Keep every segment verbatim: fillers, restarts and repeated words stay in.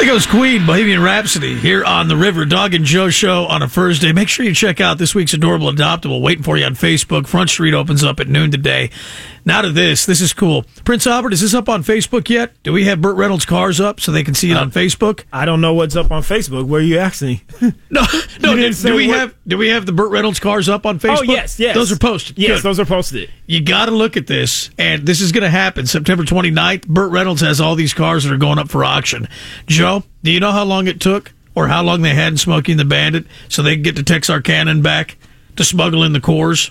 There goes Queen, Bohemian Rhapsody, here on the River Dog and Joe Show on a Thursday. Make sure you check out this week's Adorable Adoptable waiting for you on Facebook. Front Street opens up at noon today. Now to this. This is cool. Prince Albert, is this up on Facebook yet? Do we have Burt Reynolds' cars up so they can see it uh, on Facebook? I don't know what's up on Facebook. Where are you asking? no, no. Do, do we what? have do we have the Burt Reynolds cars up on Facebook? Oh yes, yes. Those are posted. Yes, Good. Those are posted. You got to look at this, and this is going to happen September twenty-ninth. Burt Reynolds has all these cars that are going up for auction. Joe, do you know how long it took, or how long they had in Smokey and the Bandit, so they could get the Texarkana back to smuggle in the cores?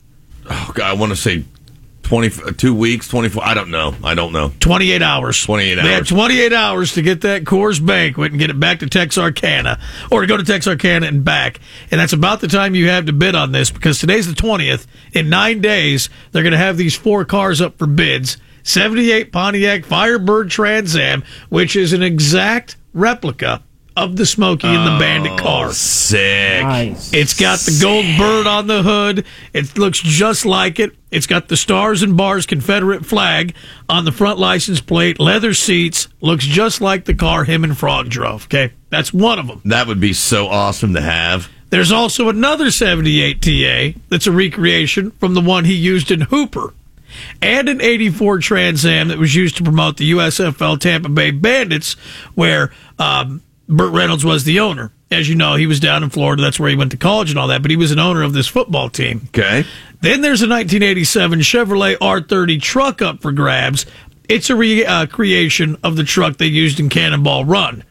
Oh God, I want to say twenty, two weeks, twenty-four. I don't know. I don't know. twenty-eight hours. twenty-eight hours. They had twenty-eight hours to get that Coors Banquet and get it back to Texarkana, or to go to Texarkana and back. And that's about the time you have to bid on this, because today's the twentieth. In nine days, they're going to have these four cars up for bids. seventy-eight Pontiac Firebird Trans Am, which is an exact replica of the Smokey and the Bandit car. Oh, sick. Nice. It's got the gold bird on the hood. It looks just like it. It's got the Stars and Bars Confederate flag on the front license plate. Leather seats. Looks just like the car him and Frog drove. Okay, that's one of them. That would be so awesome to have. There's also another seventy-eight T A that's a recreation from the one he used in Hooper. And an eighty-four Trans Am that was used to promote the U S F L Tampa Bay Bandits, where um, Burt Reynolds was the owner. As you know, he was down in Florida. That's where he went to college and all that, but he was an owner of this football team. Okay. Then there's a nineteen eighty-seven Chevrolet R thirty truck up for grabs. It's a recreation uh, of the truck they used in Cannonball Run.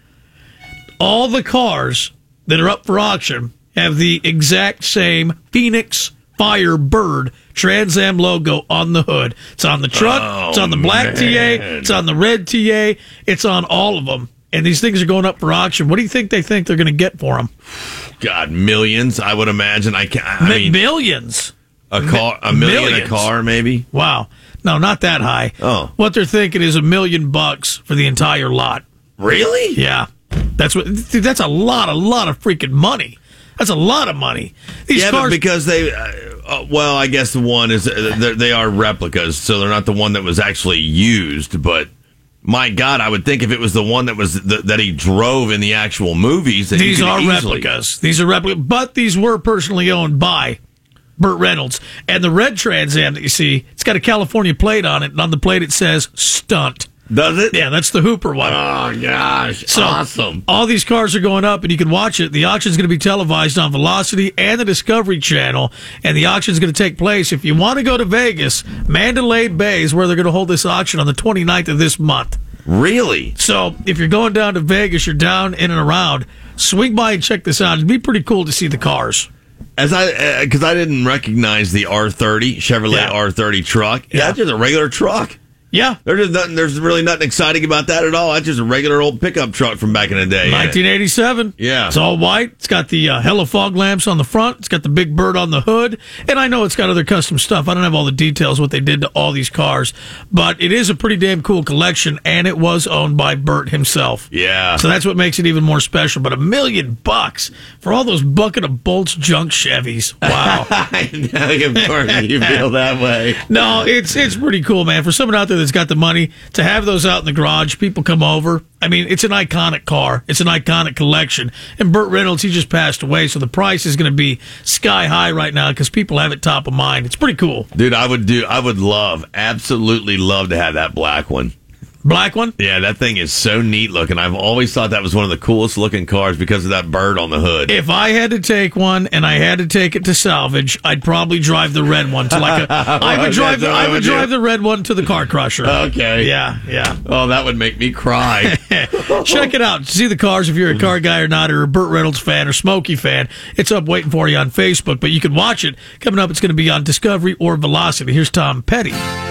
All the cars that are up for auction have the exact same Phoenix Firebird Trans Am logo on the hood. It's on the truck. Oh, it's on the black man. T A. It's on the red T A. It's on all of them. And these things are going up for auction. What do you think they think they're going to get for them? God, millions, I would imagine. I can't. I mean, millions. A car, a million Millions. a car, maybe. Wow. No, not that high. Oh. What they're thinking is a million bucks for the entire lot. Really? Yeah. That's what. Dude, that's a lot, a lot of freaking money. That's a lot of money. These yeah, cars, but because they, uh, uh, well, I guess the one is uh, they are replicas, so they're not the one that was actually used. But my God, I would think if it was the one that was the, that he drove in the actual movies, that these you could are easily... replicas. These are replicas, but these were personally owned by Burt Reynolds. And the red Trans Am that you see, it's got a California plate on it, and on the plate it says "Stunt." Does it? Yeah, that's the Hooper one. Oh, gosh. So, awesome. All these cars are going up, and you can watch it. The auction's going to be televised on Velocity and the Discovery Channel, and the auction's going to take place. If you want to go to Vegas, Mandalay Bay is where they're going to hold this auction on the twenty-ninth of this month. Really? So if you're going down to Vegas, you're down in and around, swing by and check this out. It'd be pretty cool to see the cars. As I, because uh, I didn't recognize the R thirty, Chevrolet Yeah. R thirty truck. Yeah, Yeah. that's just a regular truck. Yeah. There's just nothing. There's really nothing exciting about that at all. That's just a regular old pickup truck from back in the day. nineteen eighty-seven. Yeah. It's all white. It's got the uh, hella fog lamps on the front. It's got the big bird on the hood. And I know it's got other custom stuff. I don't have all the details what they did to all these cars. But it is a pretty damn cool collection, and it was owned by Burt himself. Yeah. So that's what makes it even more special. But a million bucks for all those bucket of bolts junk Chevys. Wow. I know, of course, you feel that way. No, it's it's pretty cool, man. For someone out there that's got the money to have those out in the garage, people come over. I mean, it's an iconic car. It's an iconic collection. And Burt Reynolds, he just passed away, so the price is going to be sky high right now because people have it top of mind. It's pretty cool. Dude, I would do. I would love, absolutely love to have that black one. Black one? Yeah, that thing is so neat looking. I've always thought that was one of the coolest looking cars because of that bird on the hood. If I had to take one and I had to take it to salvage, I'd probably drive the red one to like a. I would drive. The, I would drive the red one to the car crusher. Okay. Yeah, yeah. Oh, that would make me cry. Check it out. See the cars if you're a car guy or not, or a Burt Reynolds fan or Smokey fan. It's up waiting for you on Facebook, but you can watch it. Coming up, it's going to be on Discovery or Velocity. Here's Tom Petty.